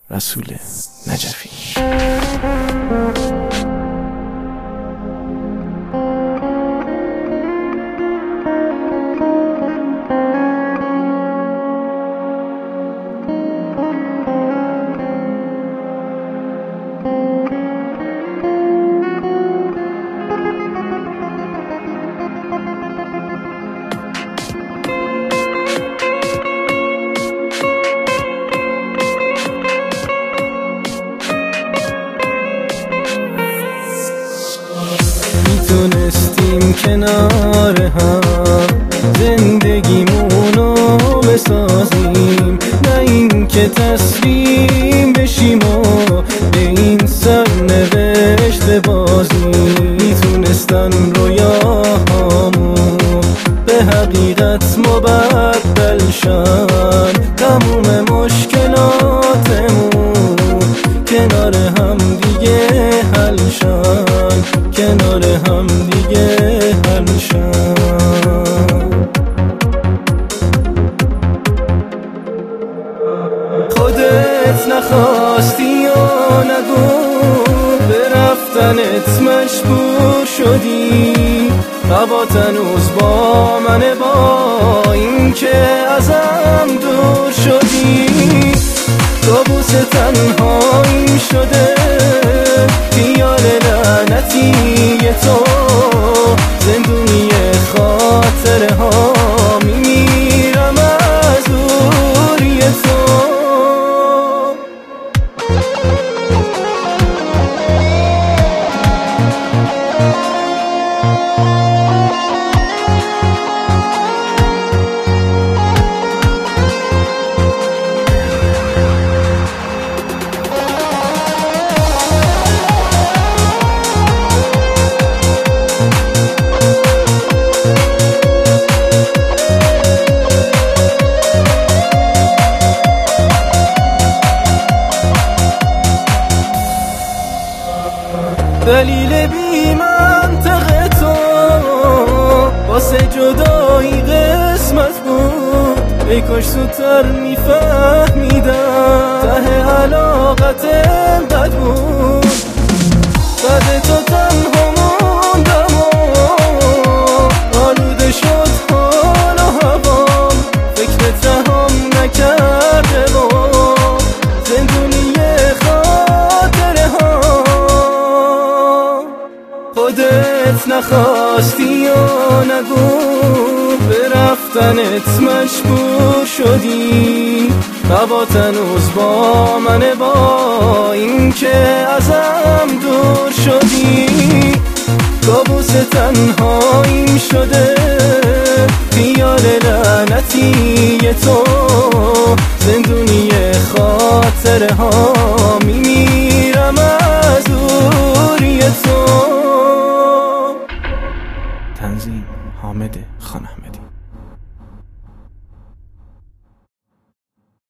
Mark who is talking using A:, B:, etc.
A: رسول نجفی.
B: میتونستیم کنار هم زندگیمونو بسازیم، نه این که تسلیم بشیم و به این سرنوشت بازیم. میتونستن رویاهامون به حقیقت مبدل شن، تموم مشکلاتمون کنار هم دیگه حل شن، کنار هم دیگه حل شن. خودت نخواستی و نگو به رفتنت مجبور شدی، هوات هنوز با منه با این که ازم دور شدی. کابوس تنهاییم شده خیال لعنتی تو، زندونی خاطره ها میمیرم از دوری تو. دلیل بی منطق تو واسه جدایی قسمت بود، ای کاش زودتر میفهمیدم ته علاقتم بد بود. بعد تو تنها موندم و آلوده شد حال و هوام، فکرت رهم نکرده و زندونی خاطره ها. خودت نخواستی و نگو به رفتنت مجبور شدی، هوات هنوز با منه با این که ازم دور شدی. کابوس تنهاییم شده خیال لعنتی تو، زندونی خاطره ها میمیرم از دوری تو.
A: تنظیم حامد خان احمدی.